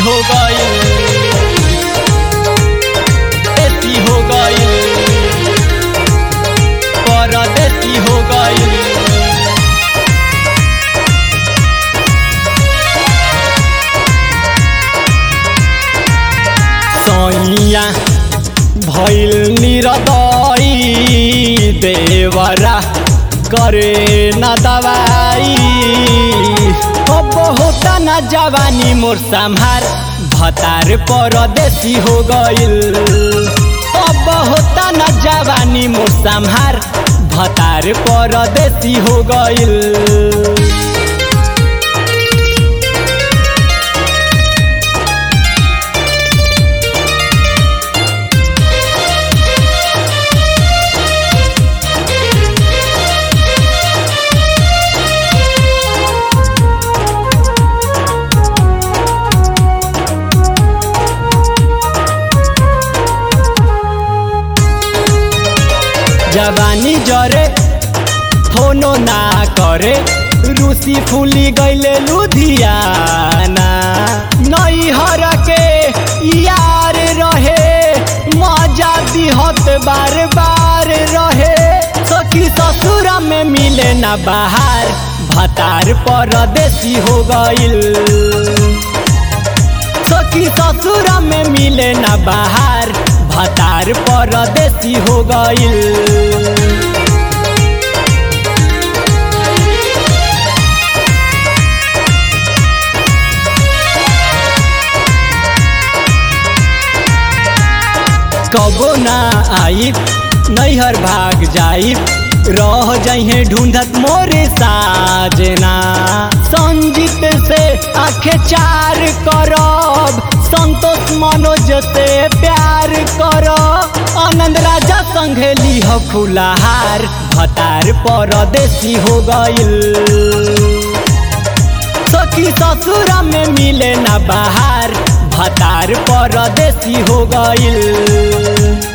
हो गइल, देसी हो गइल, परदेसी हो गइल। सैया भइल निरदई देवरा करे न दवाई, अब होता न जवानी मोर संहार भतार परदेसी हो गइल, अब होता न जवानी मोर संहार भतार परदेसी हो गइल। जवानी जरे फोनो ना करे, रूसी फूली गईले लुधियाना, नैहर के यार रहे मजा दिहत बार बार रहे, सखी ससुर में मिले ना बाहर भतार परदेसी हो गइल, सखी ससुर में मिले ना बाहर भतार परदेसी हो गइल। कबो ना आइब नैहर भाग जाइब, रह जाइए ढूंढत मोरे साजना, संजीत से आखे चार करब, संतोष मनोज से प्यार करब, आनंद राजा संगे लिह फुलहार भतार परदेसी हो गइल, सखी ससुर में मिले ना बाहर भतार परदेसी हो गइल।